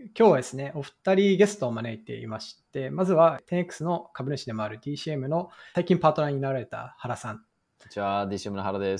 今日はですね、お二人ゲストを招いていまして、まずは 10X の株主でもある DCM の最近パートナーになられた原さん。 こんにちは、DCM の原です。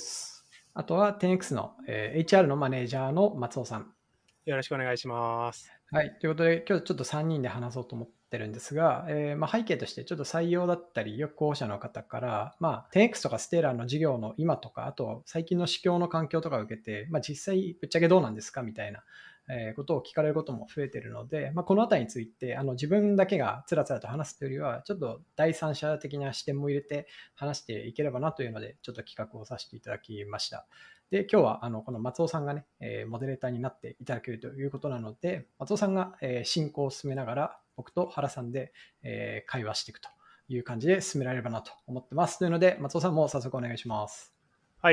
あとは 10X の、HR のマネージャーの松尾さん。 よろしくお願いします。 はい。ということで、今日ちょっと3人で話そうと思ってるんですが、背景としてちょっと採用だったり、意欲候補者の方から、10X とかステーラーの事業の今とか、あと最近の市況の環境とかを受けて、実際ぶっちゃけどうなんですかみたいなことを聞かれることも増えているので、このあたりについて自分だけがつらつらと話すというよりは、ちょっと第三者的な視点も入れて話していければなというので、ちょっと企画をさせていただきました。で、今日はこの松尾さんがね、モデレーターになっていただけるということなので、松尾さんが進行を進めながら、僕と原さんで会話していくという感じで進められればなと思ってます。というので、松尾さんも早速お願いします。 はい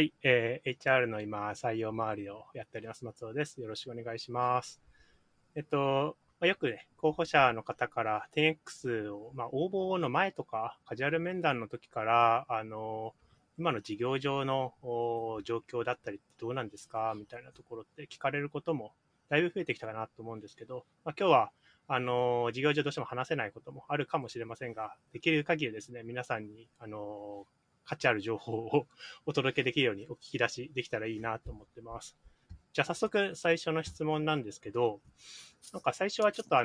、HR の今、採用周りをやっております、松尾です。よろしくお願いします。よくね、候補者の方から 10X を、応募の前とか、カジュアル面談の時から、今の事業上の状況だったりどうなんですかみたいなところって聞かれることもだいぶ増えてきたかなと思うんですけど、今日は事業上どうしても話せないこともあるかもしれませんが、できる限りですね、皆さんに価値ある情報をお届けできるようにお聞き出しできたらいいなと思ってます。じゃあ早速最初の質問なんですけど、なんか最初はちょっと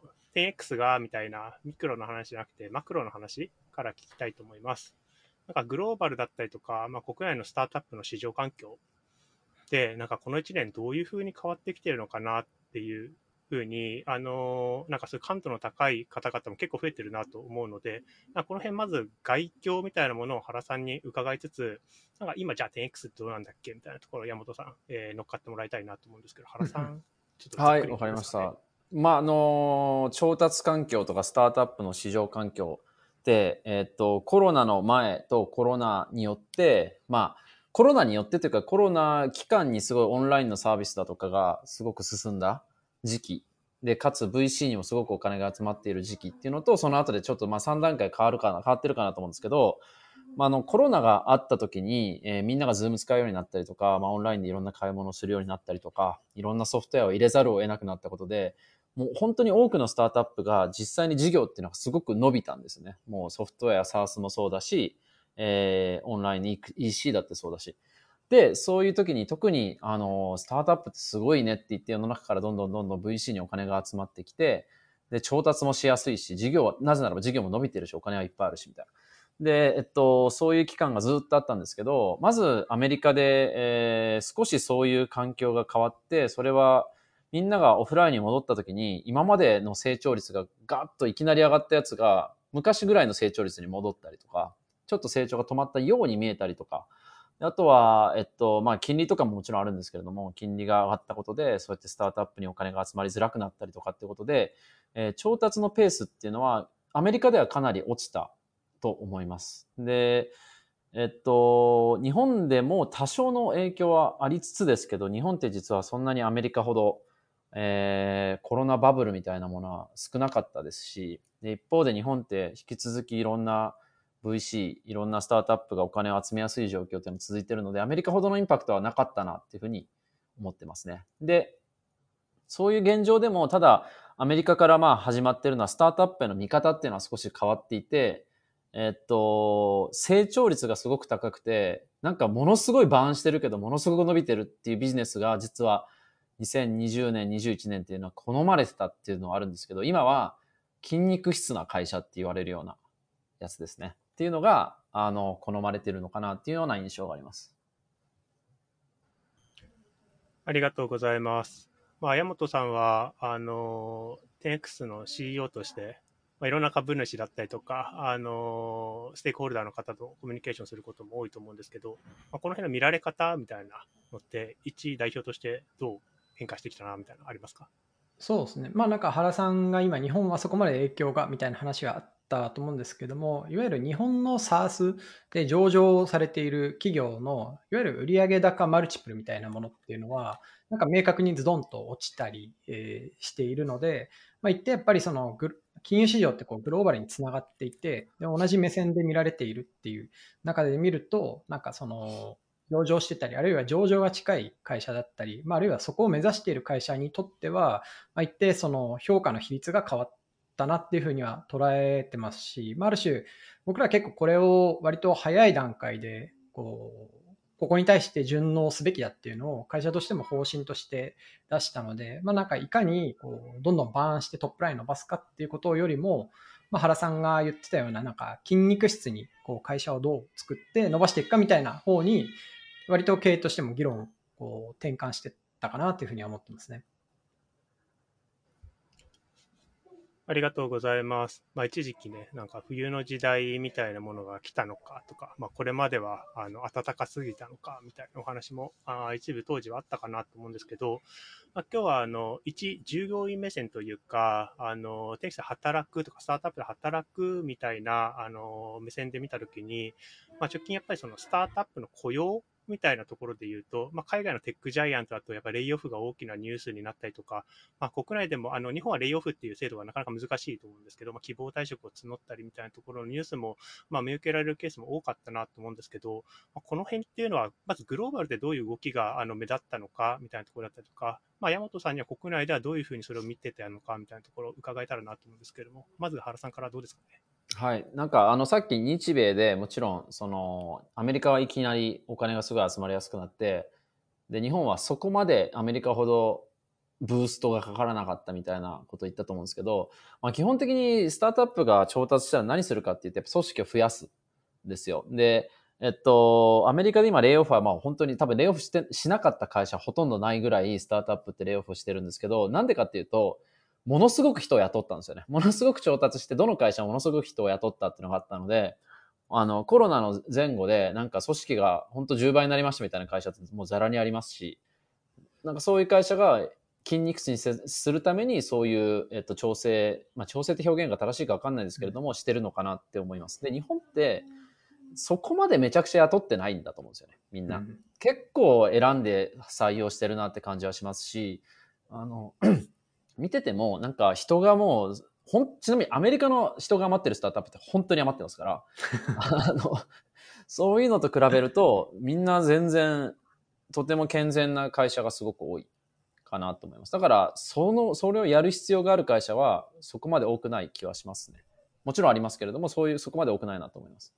10X がみたいなミクロの話じゃなくてマクロの話から聞きたいと思います。なんかグローバルだったりとか、国内のスタートアップの市場環境で、なんかこの1年どういう風に変わってきているのかなっていう風に、なんかそういう感度の高い方々も結構増えてるなと思うので、なんかこの辺まず概況みたいなものを原さんに伺いつつ、なんか今じゃあ 10X ってどうなんだっけみたいなところを山本さん、乗っかってもらいたいなと思うんですけど、原さん、ちょっとざっはい、 くりわかりましですかね。 た。調達環境とかスタートアップの市場環境って、コロナの前とコロナによって、コロナによってというか、コロナ期間にすごいオンラインのサービスだとかがすごく進んだ時期で、かつ VC にもすごくお金が集まっている時期っていうのと、その後でちょっと3段階変わってるかなと思うんですけど、コロナがあった時に、みんながズーム使うようになったりとか、オンラインでいろんな買い物をするようになったりとか、いろんなソフトウェアを入れざるを得なくなったことで、もう本当に多くのスタートアップが実際に事業っていうのがすごく伸びたんですね。もうソフトウェア、SaaS もそうだし、オンライン EC だってそうだし。で、そういう時に特に、スタートアップってすごいねって言って世の中からどんどん VC にお金が集まってきて、で、調達もしやすいし、事業は、なぜならば事業も伸びてるし、お金はいっぱいあるし、みたいな。で、そういう期間がずっとあったんですけど、まずアメリカで、少しそういう環境が変わって、それはみんながオフラインに戻った時に、今までの成長率がガッといきなり上がったやつが、昔ぐらいの成長率に戻ったりとか、ちょっと成長が止まったように見えたりとか、あとは、金利とかももちろんあるんですけれども、金利が上がったことで、そうやってスタートアップにお金が集まりづらくなったりとかっていうことで、調達のペースっていうのは、アメリカではかなり落ちたと思います。で、日本でも多少の影響はありつつですけど、日本って実はそんなにアメリカほど、コロナバブルみたいなものは少なかったですし、で一方で日本って引き続きいろんな VC、いろんなスタートアップがお金を集めやすい状況っていうのが続いているので、アメリカほどのインパクトはなかったなっていうふうに思ってますね。で、そういう現状でも、ただ、アメリカから始まっているのは、スタートアップへの見方っていうのは少し変わっていて、成長率がすごく高くて、なんかものすごいバーンしてるけど、ものすごく伸びてるっていうビジネスが、実は2020年、21年っていうのは好まれてたっていうのはあるんですけど、今は筋肉質な会社って言われるようなやつですね。っていうのが、好まれてるのかなっていうような印象があります。 ありがとうございます。山本さんは、10X の CEO として、いろんな株主だったりとか、ステークホルダーの方とコミュニケーションすることも多いと思うんですけど、この辺の見られ方みたいなのって、一代表としてどう変化してきたな、みたいなのありますか？ そうですね。なんか原さんが今日本はそこまで影響がみたいな話があったと思うんですけども、いわゆる日本の SaaS で上場されている企業のいわゆる売上高マルチプルみたいなものっていうのは、なんか明確にズドンと落ちたり、しているので、一ってやっぱりその金融市場ってこうグローバルにつながっていて、で同じ目線で見られているっていう中で見ると、なんかその上場してたり、あるいは上場が近い会社だったり、あるいはそこを目指している会社にとっては、一定その評価の比率が変わったなっていうふうには捉えてますし、ある種、僕ら結構これを割と早い段階で、ここに対して順応すべきだっていうのを会社としても方針として出したので、なんかいかにどんどんバーンしてトップライン伸ばすかっていうことよりも、原さんが言ってたような、なんか筋肉質に会社をどう作って伸ばしていくかみたいな方に、割と経営としても議論を転換していったかなというふうには思ってますね。 ありがとうございます。一時期ね、なんか冬の時代みたいなものが来たのかとか、これまでは暖かすぎたのかみたいなお話も一部当時はあったかなと思うんですけど、今日は一従業員目線というか、テキストで働くとかスタートアップで働くみたいな目線で見たときに、直近やっぱりそのスタートアップの雇用みたいなところで言うと、海外のテックジャイアントだとやっぱりレイオフが大きなニュースになったりとか、国内でも日本はレイオフっていう制度がなかなか難しいと思うんですけど、希望退職を募ったりみたいなところのニュースも、見受けられるケースも多かったなと思うんですけど、この辺っていうのは、まずグローバルでどういう動きが目立ったのかみたいなところだったりとか、大和さんには国内ではどういうふうにそれを見てたのかみたいなところを伺えたらなと思うんですけれども、まず原さんからどうですかね。 はい。なんか、さっき日米でもちろん、アメリカはいきなりお金がすごい集まりやすくなって、で、日本はそこまでアメリカほどブーストがかからなかったみたいなことを言ったと思うんですけど、基本的にスタートアップが調達したら何するかって言って、組織を増やすんですよ。で、アメリカで今レイオフは本当に多分レイオフしなかった会社ほとんどないぐらいスタートアップってレイオフしてるんですけど、なんでかっていうと、ものすごく人を雇ったんですよね。ものすごく調達して、どの会社もものすごく人を雇ったっていうのがあったので、コロナの前後で、なんか組織が本当10倍になりましたみたいな会社ってもうザラにありますし、なんかそういう会社が筋肉質にするためにそういう、調整、調整って表現が正しいか分かんないですけれども、してるのかなって思います。で、日本ってそこまでめちゃくちゃ雇ってないんだと思うんですよね、みんな。結構選んで採用してるなって感じはしますし、見ててもなんか人がもうちなみにアメリカの人が余ってるスタートアップって本当に余ってますからそういうのと比べるとみんな全然とても健全な会社がすごく多いかなと思います。だからそれをやる必要がある会社はそこまで多くない気はしますね。もちろんありますけれども、そこまで多くないなと思います。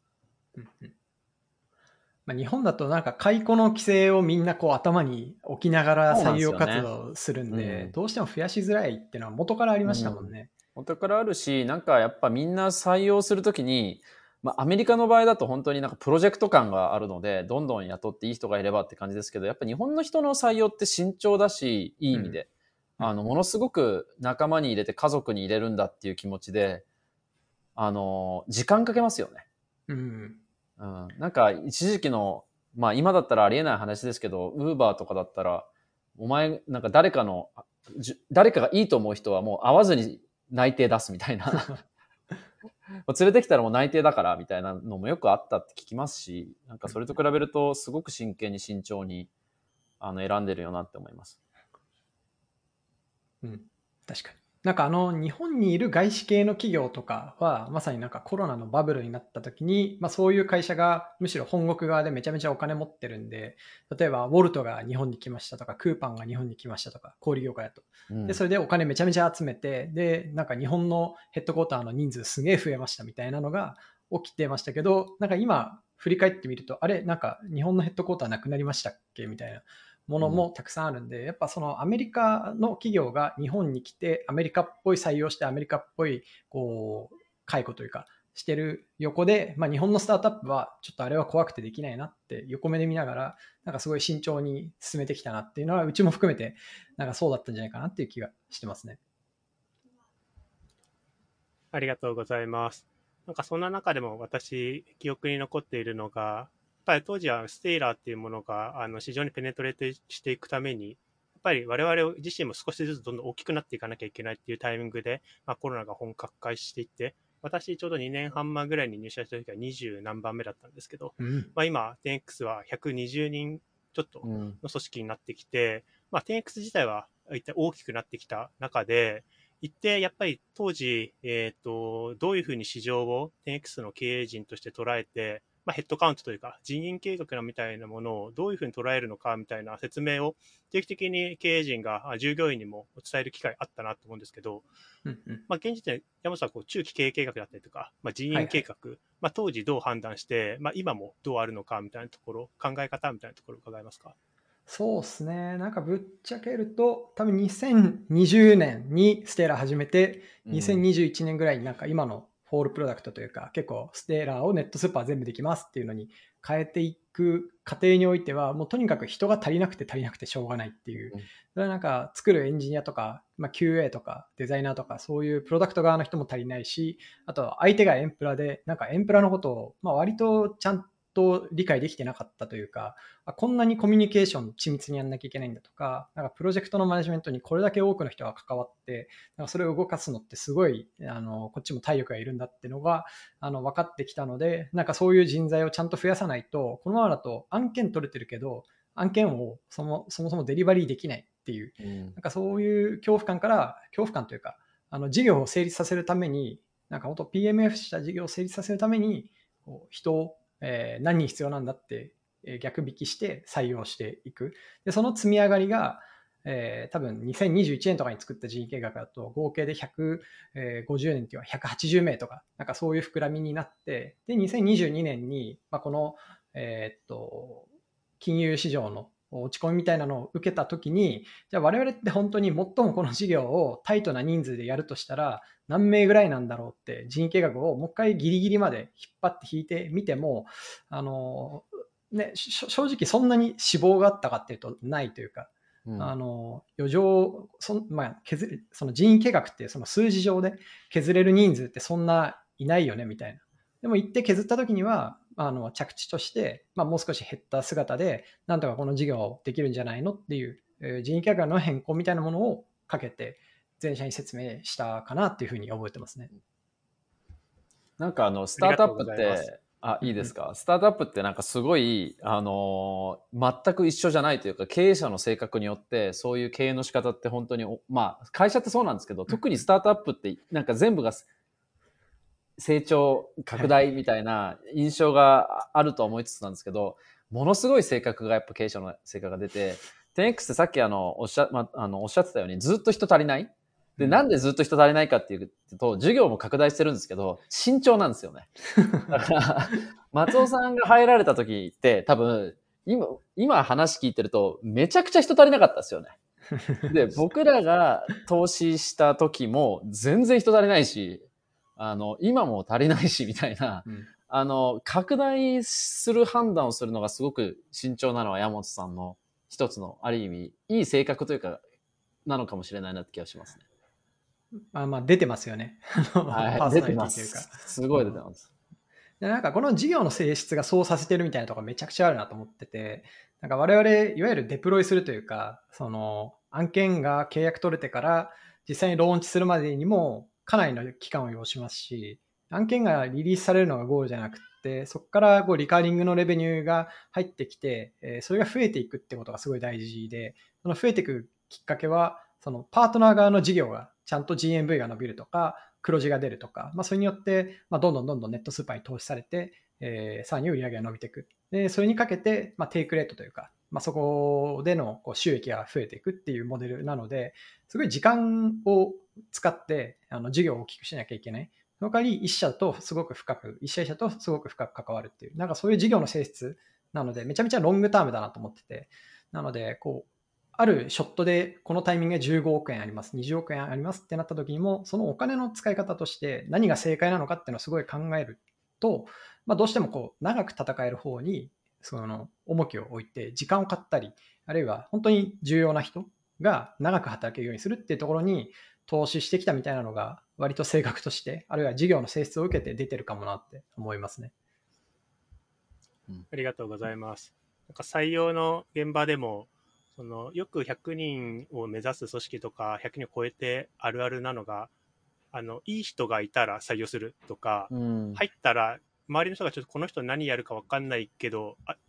日本だとなんか解雇の規制をみんな頭に置きながら採用活動するんで、どうしても増やしづらいっていうのは元からありましたもんね。 元からあるし、なんかやっぱみんな採用するときに、アメリカの場合だと本当になんかプロジェクト感があるので、どんどん雇っていい人がいればって感じですけど、やっぱ日本の人の採用って慎重だし、いい意味で。ものすごく仲間に入れて家族に入れるんだっていう気持ちで、時間かけますよね。なんか一時期の、今だったらありえない話ですけど、ウーバーとかだったら、お前、なんか誰かがいいと思う人はもう会わずに内定出すみたいな。連れてきたらもう内定だからみたいなのもよくあったって聞きますし、なんかそれと比べるとすごく真剣に慎重に選んでるよなって思います。 確かに。なんか日本にいる外資系の企業とかは、まさになんかコロナのバブルになった時に、そういう会社がむしろ本国側でめちゃめちゃお金持ってるんで、例えばウォルトが日本に来ましたとか、クーパンが日本に来ましたとか、小売業界だと。で、それでお金めちゃめちゃ集めて、で、なんか日本のヘッドクォーターの人数すげえ増えましたみたいなのが起きてましたけど、なんか今振り返ってみると、あれ、なんか日本のヘッドクォーターなくなりましたっけみたいな。ものもたくさんあるんで、やっぱそのアメリカの企業が日本に来てアメリカっぽい採用してアメリカっぽい解雇というかしてる横で、日本のスタートアップはちょっとあれは怖くてできないなって横目で見ながらなんかすごい慎重に進めてきたなっていうのはうちも含めてなんかそうだったんじゃないかなっていう気がしてますね。 ありがとうございます。なんかそんな中でも私記憶に残っているのが、やっぱり当時はステイラーっていうものが市場にペネトレートしていくために、やっぱり我々自身も少しずつどんどん大きくなっていかなきゃいけないっていうタイミングで、コロナが本格化していって、私ちょうど2年半前ぐらいに入社した時は20何番目だったんですけど、今 10X は120人ちょっとの組織になってきて、10X 自体は一体大きくなってきた中で、一定やっぱり当時、どういうふうに市場を 10X の経営陣として捉えて、 ヘッドカウントというか人員計画みたいなものをどういうふうに捉えるのかみたいな説明を定期的に経営陣が従業員にも伝える機会あったなと思うんですけど、現時点で山本さんは中期経営計画だったりとか、人員計画、当時どう判断して、今もどうあるのかみたいなところ、考え方みたいなところを伺えますか？ そうですね。なんかぶっちゃけると、多分2020年にステーラー始めて、2021年ぐらいになんか今のフォールプロダクトというか、結構ステーラーをネットスーパー全部できますっていうのに変えていく過程においては、もうとにかく人が足りなくてしょうがないっていう。それはなんか作るエンジニアとか、QA とかデザイナーとかそういうプロダクト側の人も足りないし、あと相手がエンプラで、なんかエンプラのことを、割とちゃんと理解できてなかったというか、こんなにコミュニケーション緻密にやんなきゃいけないんだとか、なんかプロジェクトのマネジメントにこれだけ多くの人が関わって、なんかそれを動かすのってすごい、こっちも体力がいるんだっていうのが、分かってきたので、なんかそういう人材をちゃんと増やさないと、このままだと案件取れてるけど、案件をそもそもデリバリーできないっていう、なんかそういう恐怖感というか、事業を成立させるために、なんか本当 PMF した事業を成立させるために、人を何人必要なんだって逆引きして採用していく。で、その積み上がりが、多分2021年とかに作った人員計画だと合計で150年っていうのは180名とか、なんかそういう膨らみになって、で、2022年に、この、金融市場の落ち込みみたいなのを受けたときに、じゃあ我々って本当に最もこの事業をタイトな人数でやるとしたら、何名ぐらいなんだろうって人員計画をもう一回ギリギリまで引っ張って引いてみても、正直そんなに死亡があったかっていうとないというか、余剰その人員計画ってその数字上で削れる人数ってそんないないよねみたいな。でも一定削った時には着地として、もう少し減った姿でなんとかこの事業できるんじゃないのっていう、人員計画の変更みたいなものをかけて全社に説明したかなっていうふうに覚えてますね。 なんかスタートアップって、いいですか？スタートアップってなんかすごい、全く一緒じゃないというか、経営者の性格によって、そういう経営の仕方って本当に、会社ってそうなんですけど、特にスタートアップってなんか全部が成長拡大みたいな印象があると思いつつなんですけど、ものすごい性格がやっぱ経営者の性格が出て、10X ってさっきおっしゃってたようにずっと人足りない。で、なんでずっと人足りないかっていうと、授業も拡大してるんですけど、慎重なんですよね。だから、松尾さんが入られた時って多分、今話聞いてると、めちゃくちゃ人足りなかったですよね。で、僕らが投資した時も全然人足りないし、今も足りないし、みたいな、拡大する判断をするのがすごく慎重なのは山本さんの一つの、ある意味、いい性格というか、なのかもしれないなって気がしますね。 出てますよね。 はい、 パーソナリティというか。 すごい出てます。 でなんかこの事業の性質がそうさせてるみたいなところめちゃくちゃあるなと思ってて、なんか我々いわゆるデプロイするというか、その案件が契約取れてから実際にローンチするまでにもかなりの期間を要しますし、案件がリリースされるのがゴールじゃなくて、そこからリカーリングのレベニューが入ってきて、それが増えていくってことがすごい大事で、その増えていくきっかけは、そのパートナー側の事業がちゃんと GMV が伸びるとか、黒字が出るとか、それによって、どんどんネットスーパーに投資されて、さらに売り上げが伸びていく。で、それにかけて、テイクレートというか、そこでの収益が増えていくっていうモデルなので、すごい時間を使って事業を大きくしなきゃいけない。その代わり一社とすごく深く、一社一社とすごく深く関わるっていう、なんかそういう事業の性質なので、めちゃめちゃロングタームだなと思ってて、なので、あるショットでこのタイミングで15億円あります、20億円ありますってなった時にも、そのお金の使い方として何が正解なのかっていうのをすごい考えると、どうしても長く戦える方にその重きを置いて時間を買ったり、あるいは本当に重要な人が長く働けるようにするっていうところに投資してきたみたいなのが割と性格として、あるいは事業の性質を受けて出てるかもなって思いますね。 ありがとうございます。なんか採用の現場でもよく100人を目指す組織とか100人を超えてあるあるなのが、いい人がいたら採用するとか、入ったら周りの人がちょっとこの人何やるか分かんないけど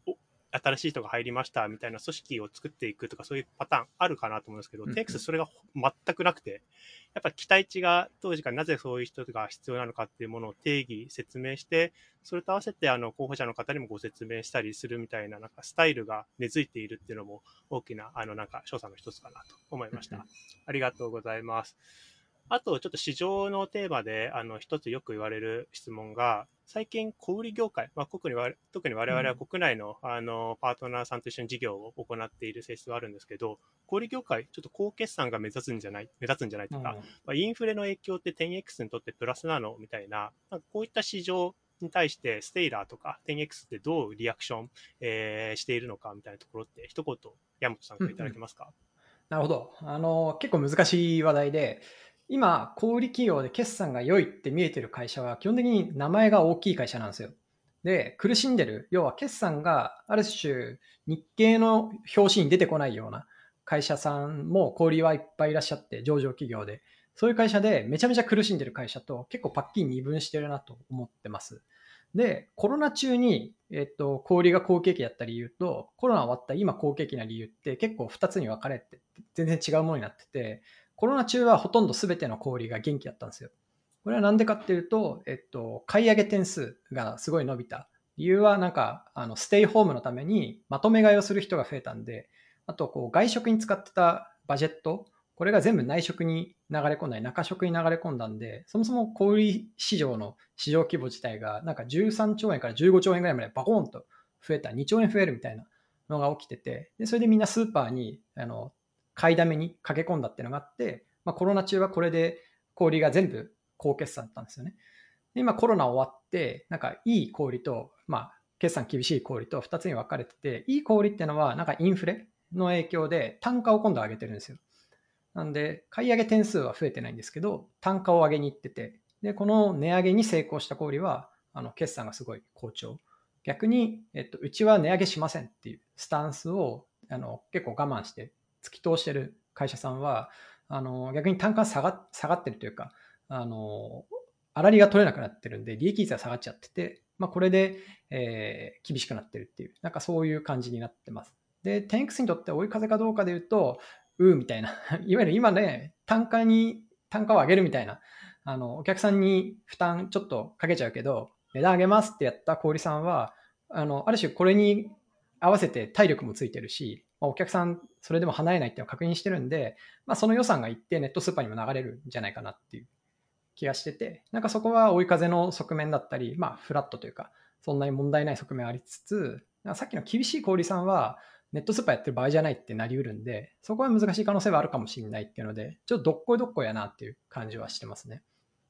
新しい人が入りましたみたいな組織を作っていくとか、そういうパターンあるかなと思うんですけど、10X それが全くなくて、やっぱ期待値が当時からなぜそういう人が必要なのかっていうものを定義、説明して、それと合わせて候補者の方にもご説明したりするみたいな、なんかスタイルが根付いているっていうのも大きな、なんか所作の一つかなと思いました。ありがとうございます。あと、ちょっと市場のテーマで、一つよく言われる質問が、最近、小売業界、特に我々は国内の、パートナーさんと一緒に事業を行っている性質があるんですけど、小売業界、ちょっと高決算が目立つんじゃないとか、インフレの影響って 10X にとってプラスなのみたいな、こういった市場に対して、ステイラーとか 10X ってどうリアクション、しているのかみたいなところって、一言、山本さんからいただけますか？ なるほど。結構難しい話題で、今、小売企業で決算が良いって見えてる会社は、基本的に名前が大きい会社なんですよ。で、苦しんでる、要は決算がある種、日経の表紙に出てこないような会社さんも小売はいっぱいいらっしゃって、上場企業で。そういう会社でめちゃめちゃ苦しんでる会社と結構パッキン二分してるなと思ってます。で、コロナ中に、小売が好景気だった理由と、コロナ終わった今好景気な理由って結構2つに分かれて、全然違うものになってて、コロナ中はほとんど全ての小売が元気だったんですよ。これはなんでかっていうと、買い上げ点数がすごい伸びた。理由はなんか、ステイホームのためにまとめ買いをする人が増えたんで、あと、外食に使ってたバジェット、これが全部内食に流れ込んだり、中食に流れ込んだんで、そもそも小売市場の市場規模自体が、なんか13兆円から15兆円ぐらいまでバコーンと増えた、2兆円増えるみたいなのが起きてて、でそれでみんなスーパーに買いだめに駆け込んだっていうのがあって、コロナ中はこれで小売が全部高決算だったんですよね。で今コロナ終わって、なんかいい小売と、決算厳しい小売と2つに分かれてて、いい小売っていうのはなんかインフレの影響で単価を今度上げてるんですよ。なんで、買い上げ点数は増えてないんですけど、単価を上げに行ってて、で、この値上げに成功した小売は、決算がすごい好調。逆に、うちは値上げしませんっていうスタンスを、結構我慢して突き通してる会社さんは、逆に単価が下がってるというか、粗利が取れなくなってるんで、利益率が下がっちゃってて、これで、厳しくなってるっていう、なんかそういう感じになってます。で、10X にとって追い風かどうかで言うと、みたいな。いわゆる今ね、単価を上げるみたいな。お客さんに負担ちょっとかけちゃうけど、値段上げますってやった小売さんは、ある種これに合わせて体力もついてるし、お客さんそれでも離れないっていうのを確認してるんで、その予算がいってネットスーパーにも流れるんじゃないかなっていう気がしてて、なんかそこは追い風の側面だったり、フラットというか、そんなに問題ない側面ありつつ、さっきの厳しい小売さんは、ネットスーパーやってる場合じゃないってなりうるんで、そこは難しい可能性はあるかもしれないっていうので、ちょっとどっこいどっこいやなっていう感じはしてますね。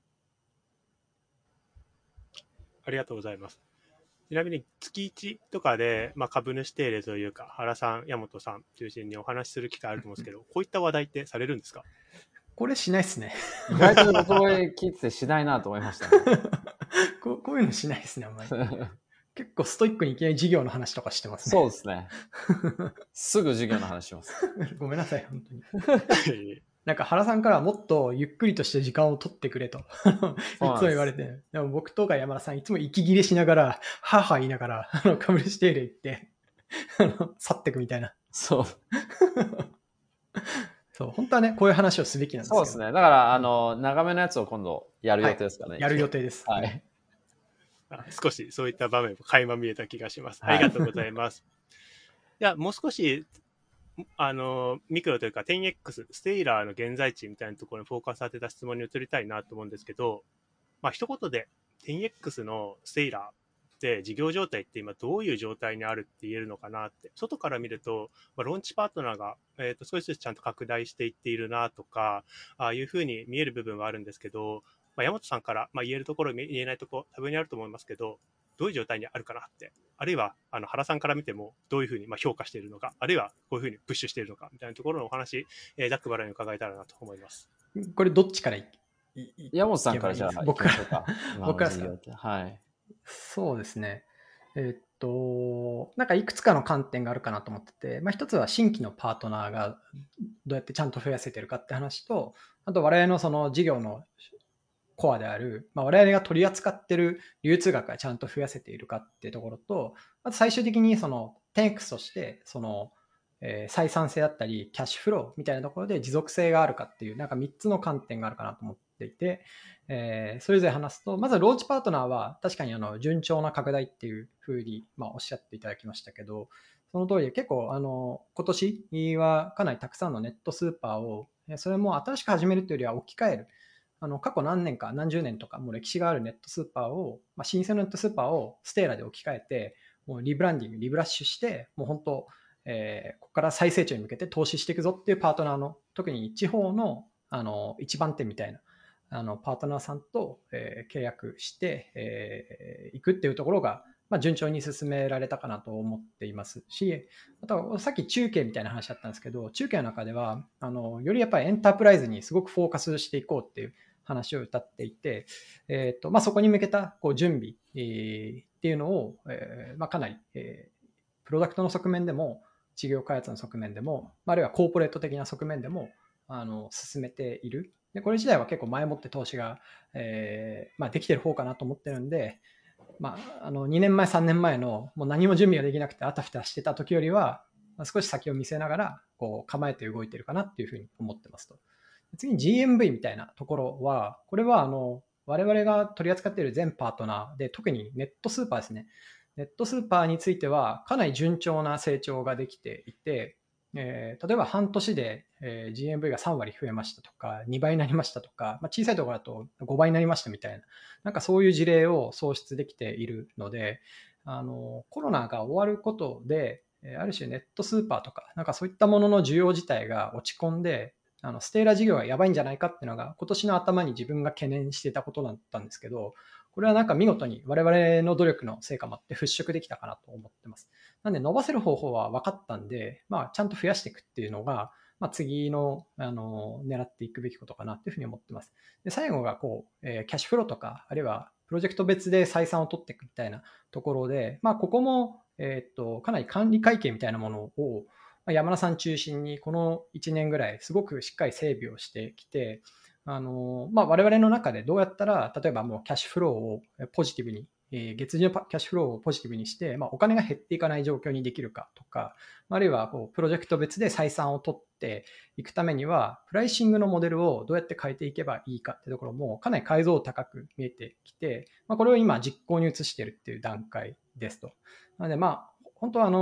ありがとうございます。ちなみに月1とかで、株主定例というか、原さん、山本さん中心にお話しする機会あると思うんですけど、こういった話題ってされるんですか？ これしないっすね。 意外と僕も聞いててしないなと思いましたね。 こういうのしないですね、あんまり。結構ストイックにいきなり事業の話とかしてますね。 そうですね。すぐ授業の話します。 ごめんなさい、本当に。なんか原さんからはもっとゆっくりとして時間を取ってくれといつも言われて、でも僕とか山田さんいつも息切れしながら、はぁはぁ言いながら、株主定例行って、去ってくみたいな。 そう。 そう、本当はね、こういう話をすべきなんですけど。 そうですね。だから、長めのやつを今度やる予定ですかね。 やる予定です。 はい。 少しそういった場面も垣間見えた気がします。ありがとうございます。では、もう少し、ミクロというか 10X、ステイラーの現在地みたいなところにフォーカス当てた質問に移りたいなと思うんですけど、一言で 10X のステイラーって事業状態って今どういう状態にあるって言えるのかなって、外から見ると、ローンチパートナーが、少しずつちゃんと拡大していっているなとか、ああいうふうに見える部分はあるんですけど、山本さんから、言えるところ、言えないところ、多分にあると思いますけど、どういう状態にあるかなって、あるいは原さんから見てもどういうふうに評価しているのか、あるいはこういうふうにプッシュしているのかみたいなところのお話、ざっくばらんに伺えたらなと思います。 これどっちから山本さんからじゃあ僕からですか。はい。 そうですね。なんかいくつかの観点があるかなと思ってて、一つは新規のパートナーがどうやってちゃんと増やせてるかって話と、あと我々のその事業のコアである、我々が取り扱っている流通額がちゃんと増やせているかっていうところと、あと最終的にその 10X としてその採算性だったりキャッシュフローみたいなところで持続性があるかっていうなんか3つの観点があるかなと思っていて、それぞれ話すと、まずローチパートナーは確かに順調な拡大っていうふうにおっしゃっていただきましたけど、その通りで結構今年はかなりたくさんのネットスーパーをそれも新しく始めるというよりは置き換える、過去何年か何十年とかもう歴史があるネットスーパーを、老舗のネットスーパーをステーラで置き換えて、もうリブランディング、リブラッシュして、もう本当、ここから再成長に向けて投資していくぞっていうパートナーの、特に地方の一番手みたいなパートナーさんと、契約していくっていうところが、順調に進められたかなと思っていますし、あとはさっき中継みたいな話だったんですけど、中継の中ではよりやっぱりエンタープライズにすごくフォーカスしていこうっていう話を歌っていて、そこに向けた準備っていうのを、かなり、プロダクトの側面でも事業開発の側面でも、あるいはコーポレート的な側面でも進めている。でこれ自体は結構前もって投資が、できてる方かなと思ってるんで、2年前、3年前のもう何も準備ができなくてあたふたしてた時よりは、少し先を見せながら構えて動いてるかなっていうふうに思ってますと。次に GMV みたいなところは、これは我々が取り扱っている全パートナーで、特にネットスーパーですね。ネットスーパーについてはかなり順調な成長ができていて、例えば半年で、GMV が3割増えましたとか、2倍になりましたとか、小さいところだと5倍になりましたみたいな、なんかそういう事例を創出できているので、コロナが終わることで、ある種ネットスーパーとか、なんかそういったものの需要自体が落ち込んで、ステーラ事業がやばいんじゃないかっていうのが今年の頭に自分が懸念していたことだったんですけど、これはなんか見事に我々の努力の成果もあって払拭できたかなと思ってます。なんで伸ばせる方法は分かったんで、ちゃんと増やしていくっていうのが、次の、狙っていくべきことかなっていうふうに思ってます。で、最後がキャッシュフローとか、あるいはプロジェクト別で採算を取っていくみたいなところで、ここも、かなり管理会計みたいなものを、山田さん中心にこの1年ぐらいすごくしっかり整備をしてきて、我々の中でどうやったら、例えばもうキャッシュフローをポジティブに、月次のキャッシュフローをポジティブにして、お金が減っていかない状況にできるかとか、あるいはプロジェクト別で採算を取っていくためには、プライシングのモデルをどうやって変えていけばいいかっていうところもかなり解像度高く見えてきて、これを今実行に移しているっていう段階ですと。なので本当は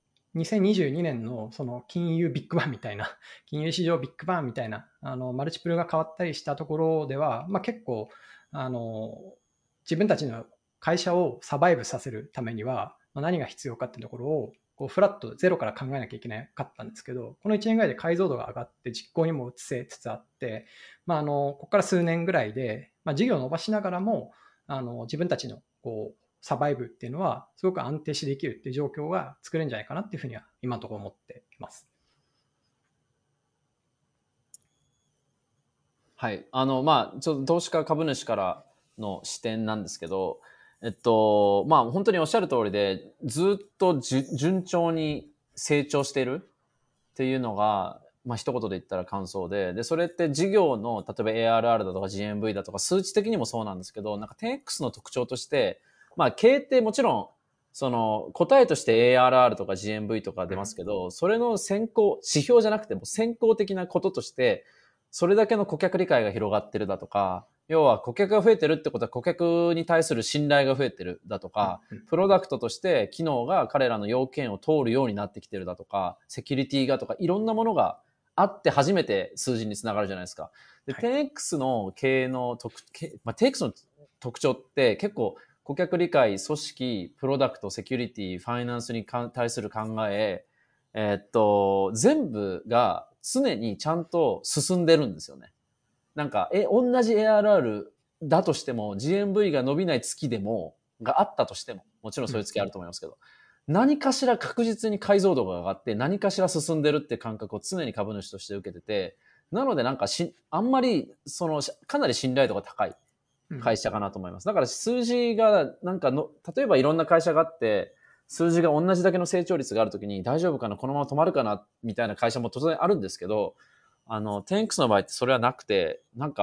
2022年のその金融ビッグバンみたいな、金融市場ビッグバンみたいな、マルチプルが変わったりしたところでは、結構、自分たちの会社をサバイブさせるためには、何が必要かっていうところを、フラットゼロから考えなきゃいけなかったんですけど、この1年ぐらいで解像度が上がって実行にも移せつつあって、ここから数年ぐらいで、事業を伸ばしながらも、自分たちのサバイブっていうのはすごく安定してできるっていう状況が作れるんじゃないかなっていうふうには今のところ思っています。 はい。ちょっと投資家株主からの視点なんですけど、本当におっしゃる通りで、ずっと順調に成長しているっていうのが、一言で言ったら感想で、それって事業の、例えば ARR だとか GMV だとか数値的にもそうなんですけど、なんか 10X の特徴として、経営ってもちろん、その答えとして ARR とか GMV とか出ますけど、それの指標じゃなくても先行的なこととして、それだけの顧客理解が広がってるだとか、要は顧客が増えてるってことは顧客に対する信頼が増えてるだとか、プロダクトとして機能が彼らの要件を通るようになってきてるだとか、セキュリティがとかいろんなものがあって初めて数字につながるじゃないですか。で、10X の経営の10X の特徴って結構顧客理解、組織、プロダクト、セキュリティ、ファイナンスに対する考え、全部が常にちゃんと進んでるんですよね。なんか、同じ ARR だとしても、GMV が伸びない月でも、があったとしても、もちろんそういう月あると思いますけど、何かしら確実に解像度が上がって、何かしら進んでるって感覚を常に株主として受けてて、なのでなんかあんまり、かなり信頼度が高い会社かなと思います。だから数字が、例えばいろんな会社があって、数字が同じだけの成長率があるときに大丈夫かな、このまま止まるかな、みたいな会社も当然あるんですけど、10X の場合ってそれはなくて、なんか、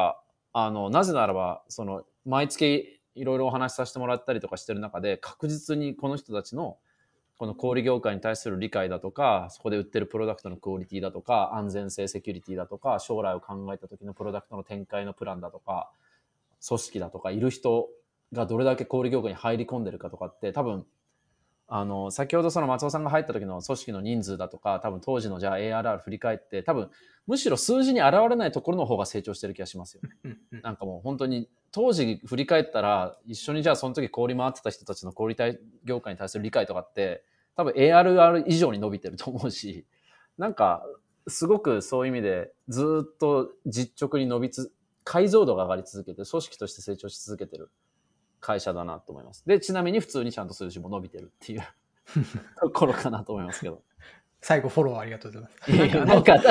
なぜならば、毎月いろいろお話しさせてもらったりとかしてる中で、確実にこの人たちのこの小売業界に対する理解だとか、そこで売ってるプロダクトのクオリティだとか、安全性、セキュリティだとか、将来を考えた時のプロダクトの展開のプランだとか、組織だとか、いる人がどれだけ小売業界に入り込んでるかとかって、多分、先ほどその松尾さんが入った時の組織の人数だとか、多分当時のじゃあ ARR 振り返って、多分、むしろ数字に現れないところの方が成長してる気がしますよね。なんかもう本当に、当時振り返ったら、一緒にじゃあその時小売回ってた人たちの小売業界に対する理解とかって、多分 ARR 以上に伸びてると思うし、なんか、すごくそういう意味で、ずっと実直に解像度が上がり続けて、組織として成長し続けてる会社だなと思います。で、ちなみに普通にちゃんと数字も伸びてるっていうところかなと思いますけど。 最後フォローありがとうございます。 いやいや、なんか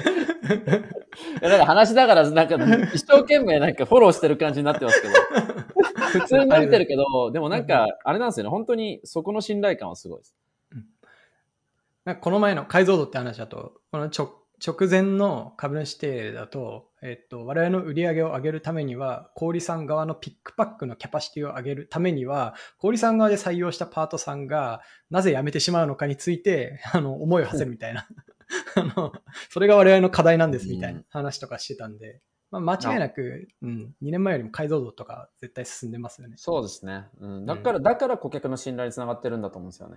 話しながら、なんか一生懸命なんかフォローしてる感じになってますけど、普通になってるけど、でもなんか、あれなんですよね、本当にそこの信頼感はすごいです。 なんかこの前の解像度って話だと、この直前の株主定例だと、我々の売り上げを上げるためには、小売さん側のピックパックのキャパシティを上げるためには、小売さん側で採用したパートさんがなぜ辞めてしまうのかについて、思いを馳せるみたいな。それが我々の課題なんですみたいな話とかしてたんで、まあ、間違いなく、2年前よりも解像度とか絶対進んでますよね。 そうですね。だから顧客の信頼につながってるんだと思うんですよね。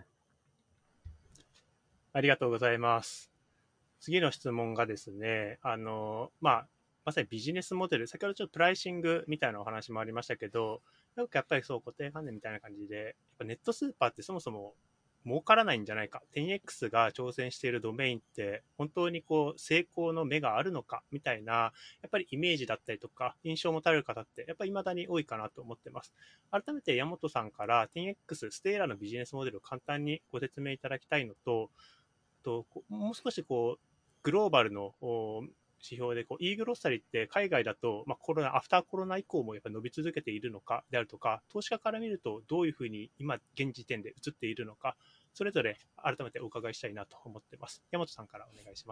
ありがとうございます。次の質問がですね、まさにビジネスモデル、先ほどちょっとプライシングみたいなお話もありましたけど、よくやっぱりそう固定観念みたいな感じで、やっぱネットスーパーってそもそも儲からないんじゃないか、10X が挑戦しているドメインって本当に成功の目があるのかみたいな、やっぱりイメージだったりとか印象を持たれる方ってやっぱり未だに多いかなと思ってます。改めて山本さんから 10X ステーラのビジネスモデルを簡単にご説明いただきたいのと、もう少しグローバルの指標でe グロッサリーって海外だと、アフターコロナ以降もやっぱ伸び続けているのかであるとか、投資家から見るとどういうふうに今現時点で映っているのか、それぞれ改めてお伺いしたいなと思ってます。山本さんからお願いします。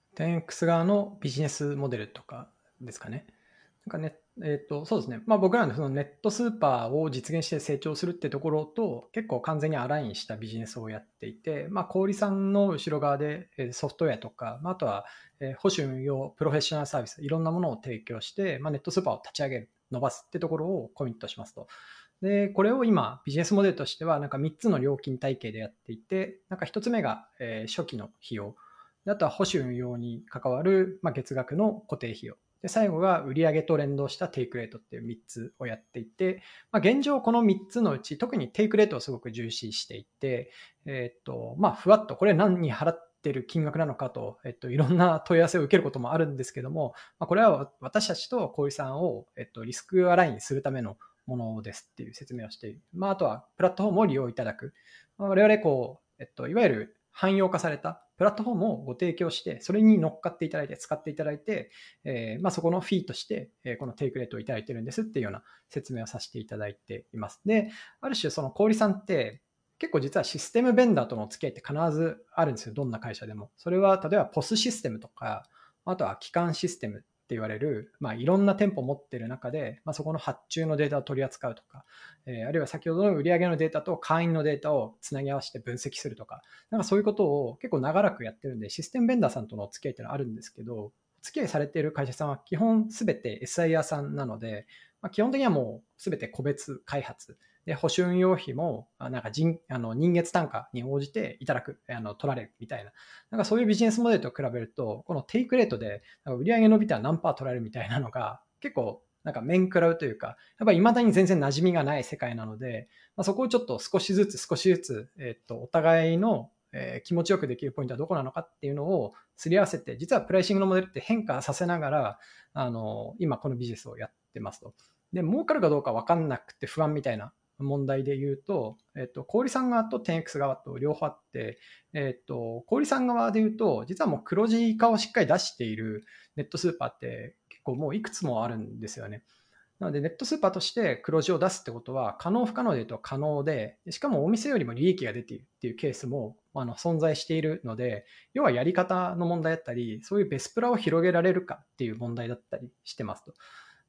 10X 側のビジネスモデルとかですかね。なんかね、そうですね。僕らのそのネットスーパーを実現して成長するってところと結構完全にアラインしたビジネスをやっていて、小売さんの後ろ側でソフトウェアとか、あとは保守運用、プロフェッショナルサービス、いろんなものを提供して、ネットスーパーを立ち上げる、伸ばすってところをコミットしますと。で、これを今、ビジネスモデルとしては、なんか3つの料金体系でやっていて、なんか1つ目が初期の費用。あとは保守運用に関わる月額の固定費用。で、最後が売上と連動したテイクレートっていう3つをやっていて、現状この3つのうち、特にテイクレートをすごく重視していて、ふわっとこれ何に払ってる金額なのかと、いろんな問い合わせを受けることもあるんですけども、これは私たちと小売さんを、リスクアラインするためのものですっていう説明をしている。あとはプラットフォームを利用いただく。我々いわゆる汎用化されたプラットフォームをご提供して、それに乗っかっていただいて、使っていただいて、そこのフィーとして、このテイクレートをいただいているんですっていうような説明をさせていただいています。で、ある種その小売さんって結構実はシステムベンダーとのお付き合いって必ずあるんですよ。どんな会社でも。それは例えばポスシステムとか、あとは基幹システムって言われる、いろんな店舗を持っている中で、そこの発注のデータを取り扱うとか、あるいは先ほどの売上のデータと会員のデータをつなぎ合わせて分析するとか、なんかそういうことを結構長らくやってるんで、システムベンダーさんとのお付き合いっていうのはあるんですけど、お付き合いされている会社さんは基本すべて SIR さんなので、基本的にはもうすべて個別開発。で、保守運用費も、なんか人月単価に応じていただく、取られるみたいな。なんかそういうビジネスモデルと比べると、このテイクレートで売上伸びたら何パー取られるみたいなのが結構なんか面食らうというか、やっぱり未だに全然馴染みがない世界なので、そこをちょっと少しずつ、お互いの気持ちよくできるポイントはどこなのかっていうのをすり合わせて、実はプライシングのモデルって変化させながら、今このビジネスをやってますと。で、儲かるかどうか分かんなくて不安みたいな問題で言うと、小売さん側と 10X 側と両方あって、小売さん側で言うと、実はもう黒字化をしっかり出しているネットスーパーって結構もういくつもあるんですよね。なので、ネットスーパーとして黒字を出すってことは、可能不可能で言うと可能で、しかもお店よりも利益が出ているっていうケースも存在しているので、要はやり方の問題だったり、そういうベスプラを広げられるかっていう問題だったりしてますと。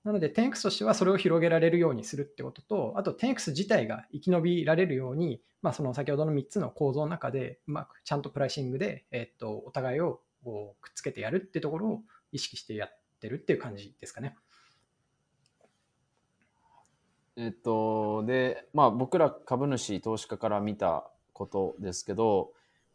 なので 10X としてはそれを広げられるようにするってことと、あと 10X 自体が生き延びられるように、その先ほどの3つの構造の中でうまくちゃんとプライシングで、お互いをこうくっつけてやるっていうところを意識してやってるっていう感じですかね。 で、僕ら株主、投資家から見たことですけど、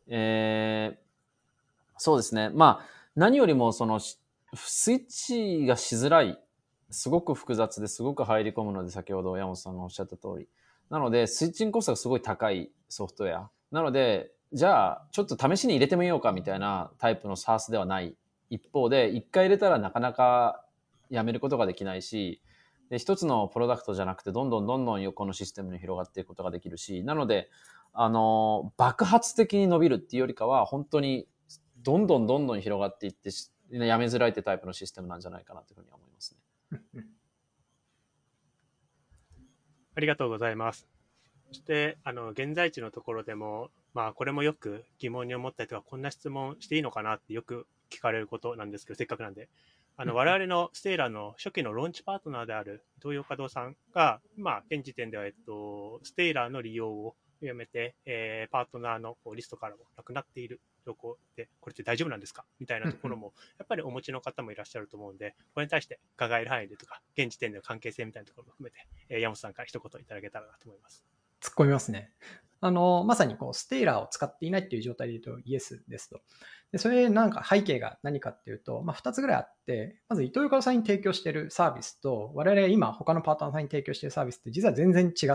そうですね。何よりもそのスイッチがしづらい、すごく複雑ですごく入り込むので、先ほど山本さんがおっしゃった通り。なので、スイッチングコストがすごい高いソフトウェア。なので、じゃあ、ちょっと試しに入れてみようかみたいなタイプの SaaS ではない。一方で、一回入れたらなかなかやめることができないし、で、一つのプロダクトじゃなくて、どんどん横のシステムに広がっていくことができるし、なので、爆発的に伸びるっていうよりかは、本当にどんどん広がっていって、やめづらいってタイプのシステムなんじゃないかなというふうに思いますね。 ありがとうございます。そして、現在地のところでも、これもよく疑問に思ったりとか、こんな質問していいのかなってよく聞かれることなんですけど、せっかくなんで。我々のステーラの初期のローンチパートナーである東洋華堂さんが、現時点では、ステーラの利用をやめて、パートナーのリストからもなくなっている状況で、これって大丈夫なんですかみたいなところも、やっぱりお持ちの方もいらっしゃると思うんで、これに対して伺える範囲でとか、現時点での関係性みたいなところも含めて、山本さんから一言いただけたらなと思います。 突っ込みますね。まさにこうステーラーを使っていないっていう状態で言うとイエスですと。でそれなんか背景が何かっていうと、2つぐらいあって、まずイトーヨーカドーさんに提供しているサービスと、我々今他のパートナーさんに提供しているサービスって実は全然違って、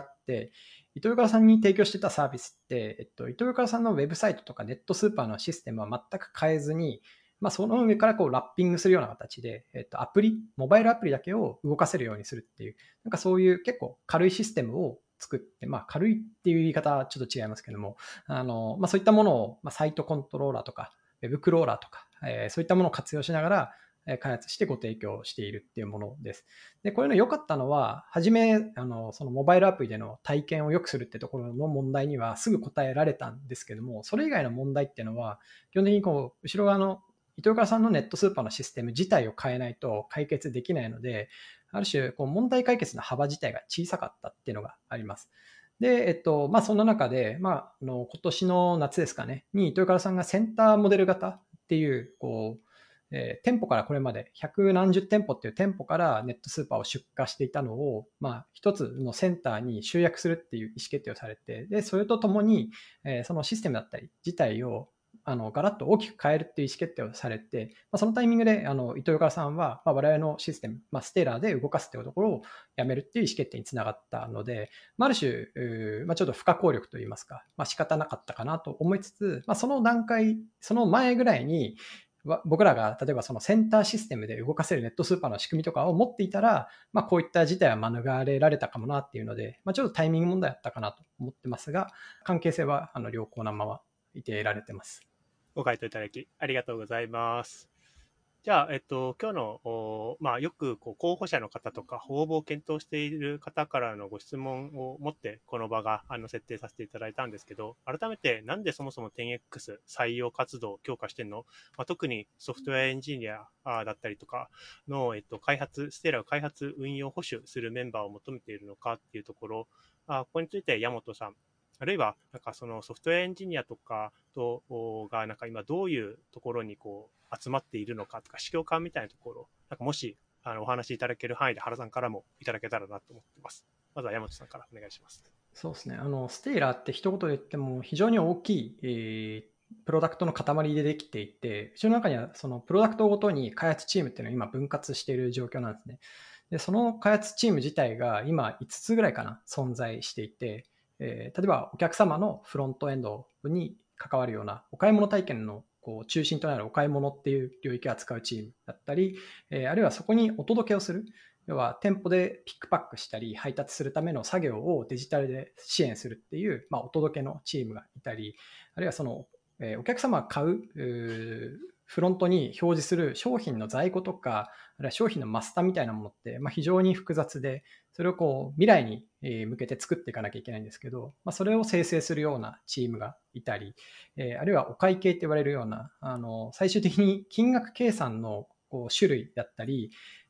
イトーヨーカドーさんに提供してたサービスって、イトーヨーカドーさんのウェブサイトとかネットスーパーのシステムは全く変えずに、その上からこうラッピングするような形で、モバイルアプリだけを動かせるようにするっていう、なんかそういう結構軽いシステムを作って、軽いっていう言い方はちょっと違いますけども、そういったものを、サイトコントローラーとか、ウェブクローラーとか、そういったものを活用しながら、開発してご提供しているっていうものです。で、こういうの良かったのは、はじめ、そのモバイルアプリでの体験を良くするってところの問題にはすぐ答えられたんですけども、それ以外の問題っていうのは、基本的にこう、後ろ側の伊藤川さんのネットスーパーのシステム自体を変えないと解決できないので、ある種、こう問題解決の幅自体が小さかったっていうのがあります。で、そんな中で、今年の夏ですかね、に豊川さんがセンターモデル型っていう、店舗からこれまで百何十店舗っていう店舗からネットスーパーを出荷していたのを、一つのセンターに集約するっていう意思決定をされて、で、それとともに、そのシステムだったり自体をガラッと大きく変えるっていう意思決定をされて、そのタイミングで、伊藤川さんは、我々のシステム、ステーラーで動かすっていうところをやめるっていう意思決定につながったので、ある種、ちょっと不可抗力といいますか、仕方なかったかなと思いつつ、その段階、その前ぐらいに、僕らが例えばそのセンターシステムで動かせるネットスーパーの仕組みとかを持っていたら、こういった事態は免れられたかもなっていうので、ちょっとタイミング問題だったかなと思ってますが、関係性は良好なままいてられてます。 ご回答いただきありがとうございます。じゃあ、今日の、よく候補者の方とか、応募を検討している方からのご質問を持って、この場が設定させていただいたんですけど、改めて、なんでそもそも 10X 採用活動を強化してるの？特にソフトウェアエンジニアだったりとかの、ステーラを開発、運用、保守するメンバーを求めているのかっていうところ、ここについて山本さん、あるいは、そのソフトウェアエンジニアとかが、今どういうところに集まっているのかとか、指標感みたいなところ、もし、お話しいただける範囲で原さんからもいただけたらなと思っています。まずは山本さんからお願いします。 そうですね。ステーラーって一言で言っても非常に大きい、プロダクトの塊でできていて、うちの中にはそのプロダクトごとに開発チームっていうのを今分割している状況なんですね。で、その開発チーム自体が今5つぐらいかな、存在していて、例えばお客様のフロントエンドに関わるようなお買い物体験の中心となるお買い物っていう領域を扱うチームだったり、あるいはそこにお届けをする、要は店舗でピックパックしたり配達するための作業をデジタルで支援するっていう、お届けのチームがいたり、あるいはその、お客様が買うフロントに表示する商品の在庫とか、あるいは商品のマスターみたいなものって、非常に複雑で、それを未来に向けて作っていかなきゃいけないんですけど、それを生成するようなチームがいたり、あるいはお会計って言われるような、最終的に金額計算の種類だったり、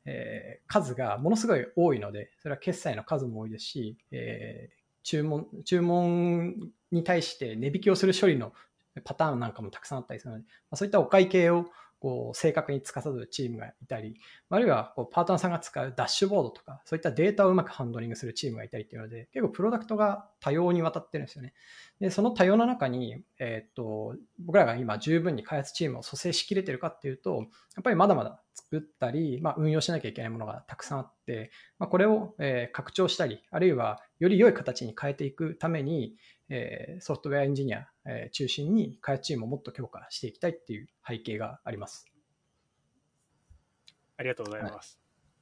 数がものすごい多いので、それは決済の数も多いですし、注文に対して値引きをする処理のパターンなんかもたくさんあったりするので、そういったお会計をこう正確に司るチームがいたり、あるいはこうパートナーさんが使うダッシュボードとか、そういったデータをうまくハンドリングするチームがいたりっていうので、結構プロダクトが多様にわたってるんですよね。で、その多様な中に、僕らが今十分に開発チームを蘇生しきれてるかっていうと、やっぱりまだまだ作ったり、運用しなきゃいけないものがたくさんあって、これを拡張したり、あるいはより良い形に変えていくために、ソフトウェアエンジニア中心に開発チームをもっと強化していきたいっていう背景があります。 ありがとうございます。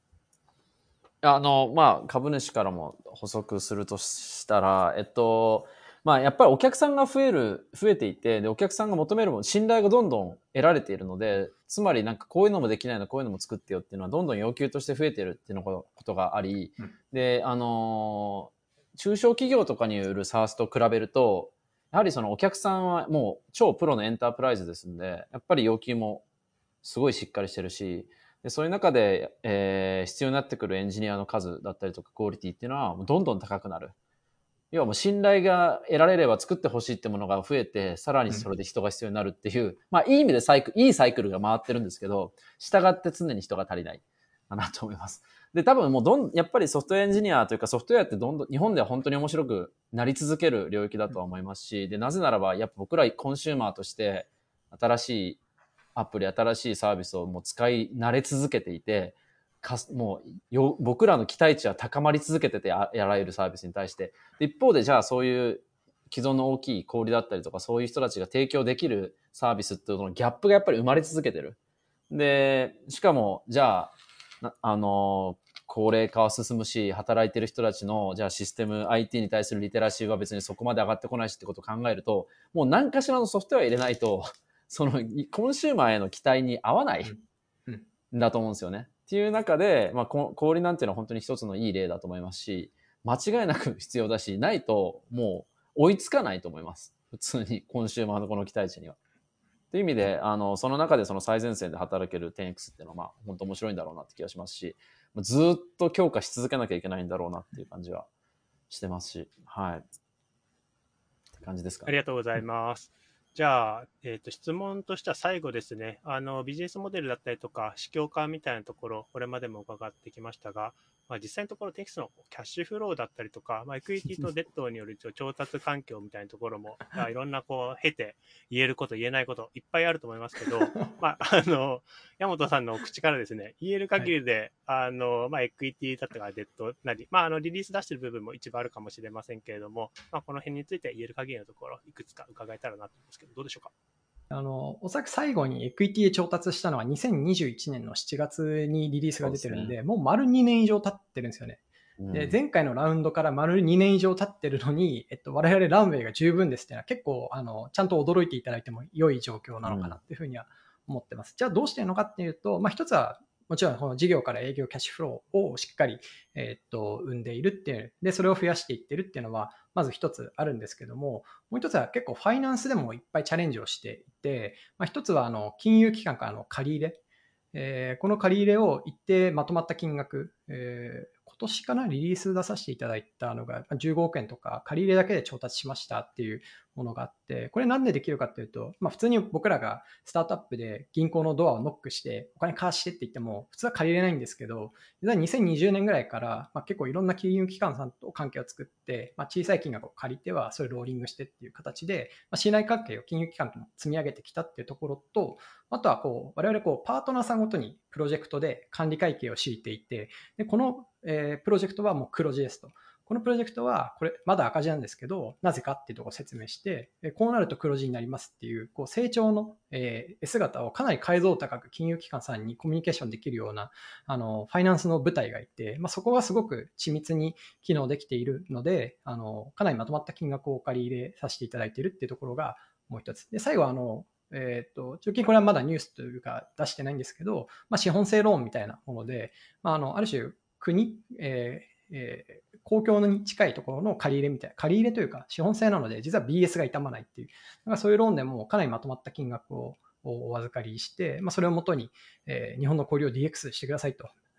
株主からも補足するとしたら、やっぱりお客さんが増えていて、で、お客さんが求めるもの、信頼がどんどん得られているので、つまりなんかこういうのもできないの、こういうのも作ってよっていうのはどんどん要求として増えているっていうことがあり、で、中小企業とかによる SaaS と比べると、やはりそのお客さんはもう超プロのエンタープライズですので、やっぱり要求もすごいしっかりしてるし、でそういう中で、必要になってくるエンジニアの数だったりとかクオリティっていうのはどんどん高くなる。要はもう信頼が得られれば作ってほしいってものが増えて、さらにそれで人が必要になるっていう、いい意味でいいサイクルが回ってるんですけど、従って常に人が足りないかなと思います。で、多分もうやっぱりソフトウェアエンジニアというかソフトウェアってどんどん日本では本当に面白くなり続ける領域だとは思いますし、で、なぜならばやっぱ僕らコンシューマーとして新しいアプリ、新しいサービスをもう使い慣れ続けていて、もう僕らの期待値は高まり続けてて、あらゆるサービスに対して。一方で、じゃあそういう既存の大きい小売りだったりとか、そういう人たちが提供できるサービスっていうののギャップがやっぱり生まれ続けてる。で、しかも、じゃあ、高齢化は進むし、働いてる人たちの、じゃあシステム、IT に対するリテラシーは別にそこまで上がってこないしってことを考えると、もう何かしらのソフトウェア入れないと、そのコンシューマーへの期待に合わないんだと思うんですよね。っていう中で、小売なんていうのは本当に一つのいい例だと思いますし、間違いなく必要だし、ないともう追いつかないと思います。普通にコンシューマーのこの期待値には。という意味で、その中でその最前線で働ける 10X っていうのは、本当面白いんだろうなって気がしますし、ずっと強化し続けなきゃいけないんだろうなっていう感じはしてますし、はい。って感じですかね。 ありがとうございます。じゃあ、質問としては最後ですね。ビジネスモデルだったりとか、市況化みたいなところ、これまでも伺ってきましたが、実際のところ、テキストのキャッシュフローだったりとか、エクイティとデッドによる調達環境みたいなところも、いろんな経て言えること、言えないこと、いっぱいあると思いますけど、山本さんの口からですね、言える限りで、エクイティだったかデッドなり、リリース出してる部分も一部あるかもしれませんけれども、この辺について言える限りのところ、いくつか伺えたらなと思うんですけど、どうでしょうか。 おそらく最後にエクイティで調達したのは2021年の7月にリリースが出てるんで、もう丸2年以上経ってるんですよね。で、前回のラウンドから丸2年以上経ってるのに、我々ランウェイが十分ですっていうのは結構、ちゃんと驚いていただいても良い状況なのかなっていうふうには思ってます。じゃあどうしてるのかっていうと、一つはもちろんこの事業から営業キャッシュフローをしっかり、生んでいるっていう、で、それを増やしていってるっていうのは、まず一つあるんですけども、もう一つは結構ファイナンスでもいっぱいチャレンジをしていて、一つは金融機関からの借り入れ、この借り入れを一定まとまった金額、今年かなリリース出させていただいたのが15億円とか借り入れだけで調達しましたっていうものがあって、これなんでできるかっていうと、普通に僕らがスタートアップで銀行のドアをノックしてお金貸してって言っても普通は借りれないんですけど、実は2020年ぐらいから、結構いろんな金融機関さんと関係を作って、小さい金額を借りてはそれをローリングしてっていう形で、信頼関係を金融機関とも積み上げてきたっていうところと、あとは我々パートナーさんごとにプロジェクトで管理会計を敷いていて、でこのプロジェクトはもう黒字ですと。このプロジェクトはこれまだ赤字なんですけど、なぜかっていうところを説明して、こうなると黒字になりますっていう、成長の姿をかなり解像度高く金融機関さんにコミュニケーションできるようなファイナンスの部隊がいて、そこがすごく緻密に機能できているので、かなりまとまった金額をお借り入れさせていただいているっていうところがもう一つ。で、最後直近これはまだニュースというか出してないんですけど、資本性ローンみたいなもので、ある種国、公共に近いところの借り入れみたいな、借り入れというか資本性なので、実は BS が傷まないっていう、そういうローンでもかなりまとまった金額をお預かりして、それをもとに、日本の小売を DX してくださいと、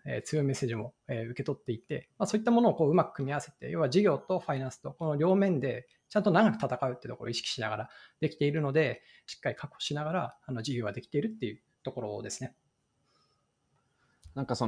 強いメッセージも、受け取っていて、そういったものをこううまく組み合わせて、要は事業とファイナンスとこの両面でちゃんと長く戦うっていうところを意識しながらできているので、しっかり確保しながら事業ができているっていうところですね。 なんか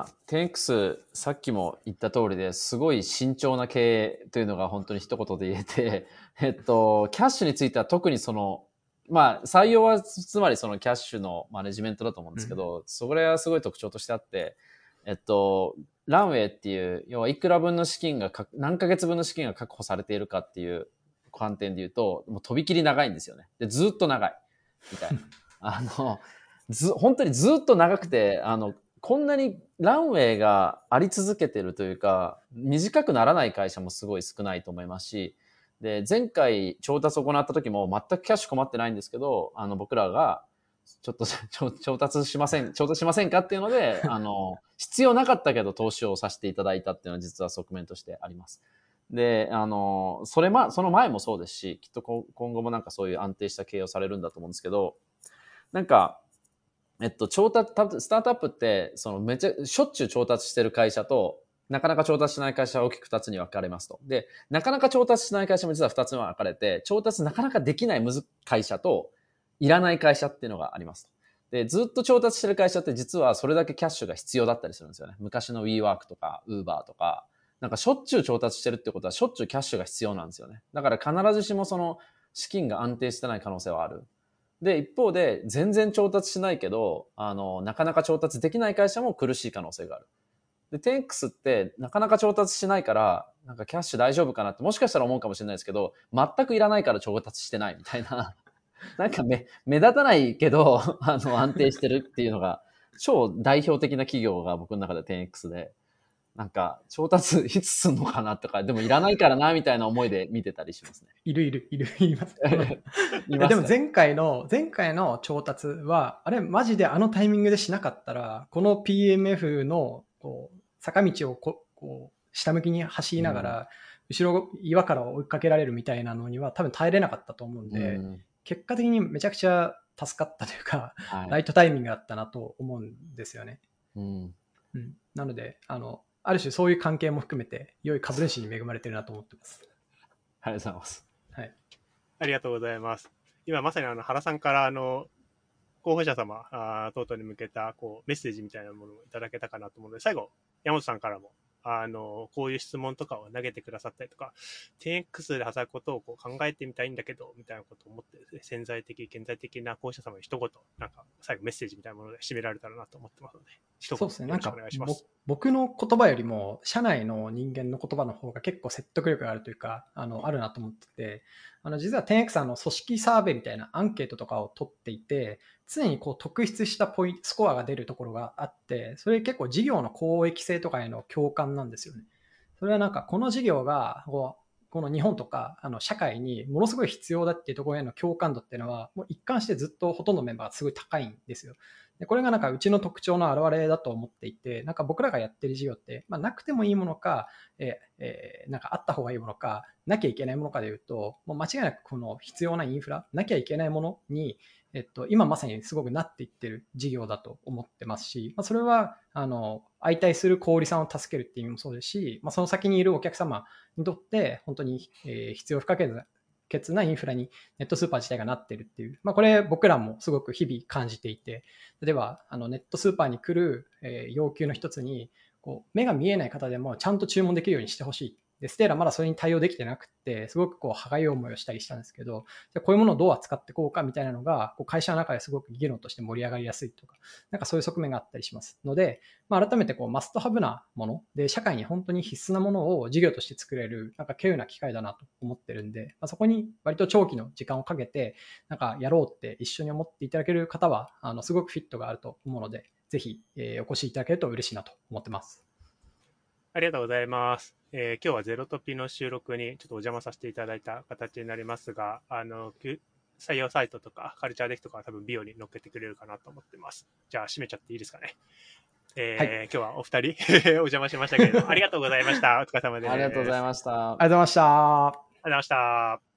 10X、さっきも言った通りですごい慎重な経営というのが本当に一言で言えて、キャッシュについては特に採用はつまりそのキャッシュのマネジメントだと思うんですけど、それはすごい特徴としてあって、ランウェイっていう、要はいくら分の資金が、何ヶ月分の資金が確保されているかっていう観点で言うと、もうとびきり長いんですよね。で、ずっと長い。みたいな。本当にずっと長くて、こんなにランウェイがあり続けてるというか、短くならない会社もすごい少ないと思いますし、で、前回調達を行った時も全くキャッシュ困ってないんですけど、僕らが、ちょっと調達しませんかっていうので、必要なかったけど投資をさせていただいたっていうのは実は側面としてあります。で、その前もそうですし、きっと今後もなんかそういう安定した経営をされるんだと思うんですけど、なんか、スタートアップって、しょっちゅう調達してる会社と、なかなか調達しない会社は大きく2つに分かれますと。で、なかなか調達しない会社も実は2つに分かれて、調達なかなかできない会社と、いらない会社っていうのがありますと。で、ずっと調達してる会社って実はそれだけキャッシュが必要だったりするんですよね。昔の WeWork とか Uber とか、なんかしょっちゅう調達してるってことはしょっちゅうキャッシュが必要なんですよね。だから必ずしもその資金が安定してない可能性はある。で、一方で、全然調達しないけど、なかなか調達できない会社も苦しい可能性がある。で、10X って、なかなか調達しないから、なんかキャッシュ大丈夫かなって、もしかしたら思うかもしれないですけど、全くいらないから調達してないみたいな、なんか目立たないけど、安定してるっていうのが、超代表的な企業が僕の中で 10X で、なんか、調達いつすんのかなとか、でもいらないからな、みたいな思いで見てたりしますね。 います。 いますか？ でも前回の調達は、あれマジであのタイミングでしなかったら、この PMF のこう坂道をこう下向きに走りながら、後ろ岩から追いかけられるみたいなのには多分耐えれなかったと思うんで、結果的にめちゃくちゃ助かったというか、ライトタイミングだったなと思うんですよね。なので、ある種そういう関係も含めて、良い株主に恵まれてるなと思ってます。 ありがとうございます。 はい。ありがとうございます。今まさに原さんから候補者様等々に向けたメッセージみたいなものをいただけたかなと思うので、最後、山本さんからもこういう質問とかを投げてくださったりとか、10X で働くことを考えてみたいんだけど、みたいなことを思ってですね、潜在的、現在的な候補者様に一言、なんか最後メッセージみたいなもので締められたらなと思ってますので、一言よろしくお願いします。 僕の言葉よりも、社内の人間の言葉の方が結構説得力があるというか、あるなと思ってて、実は 10X 組織サーベイみたいなアンケートとかを取っていて、常に特筆したスコアが出るところがあって、それ結構事業の公益性とかへの共感なんですよね。それはなんかこの事業がこの日本とか社会にものすごい必要だっていうところへの共感度っていうのはもう一貫してずっとほとんどメンバーがすごい高いんですよ。でこれがなんかうちの特徴の表れだと思っていて、なんか僕らがやってる事業って、なくてもいいものか、なんかあった方がいいものか、なきゃいけないものかでいうと、もう間違いなくこの必要なインフラ、なきゃいけないものに今まさにすごくなっていってる事業だと思ってますし、それは相対する小売さんを助けるっていう意味もそうですし、その先にいるお客様にとって本当に必要不可欠なインフラにネットスーパー自体がなっているっていう、これ僕らもすごく日々感じていて、例えばネットスーパーに来る要求の一つに、目が見えない方でもちゃんと注文できるようにしてほしい。で、ステーラまだそれに対応できてなくて、すごく歯がゆい思いをしたりしたんですけど、じゃこういうものをどう扱っていこうかみたいなのが、会社の中ですごく議論として盛り上がりやすいとか、なんかそういう側面があったりしますので、改めてマストハブなもので、社会に本当に必須なものを事業として作れる、なんか稀有な機会だなと思ってるんで、そこに割と長期の時間をかけて、なんかやろうって一緒に思っていただける方は、すごくフィットがあると思うので、ぜひ、お越しいただけると嬉しいなと思ってます。 ありがとうございます。今日はゼロトピの収録にちょっとお邪魔させていただいた形になりますが、採用サイトとかカルチャーデッキとかは多分ビオに載っけてくれるかなと思ってます。じゃあ閉めちゃっていいですかね。はい、今日はお二人お邪魔しましたけれども、ありがとうございました。お疲れ様です。 ありがとうございました。 ありがとうございました。 ありがとうございました。